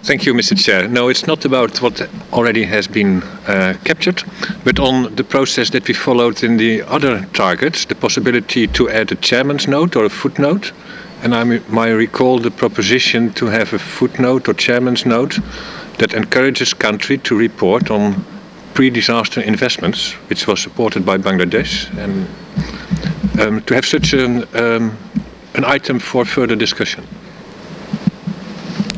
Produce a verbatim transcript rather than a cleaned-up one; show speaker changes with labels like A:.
A: Thank you, Mister Chair. No, it's not about what already has been uh, captured, but on the process that we followed in the other targets, the possibility to add a chairman's note or a footnote. And I might recall the proposition to have a footnote or chairman's note that encourages country to report on pre-disaster investments, which was supported by Bangladesh, and um, to have such an, um, an item for further discussion.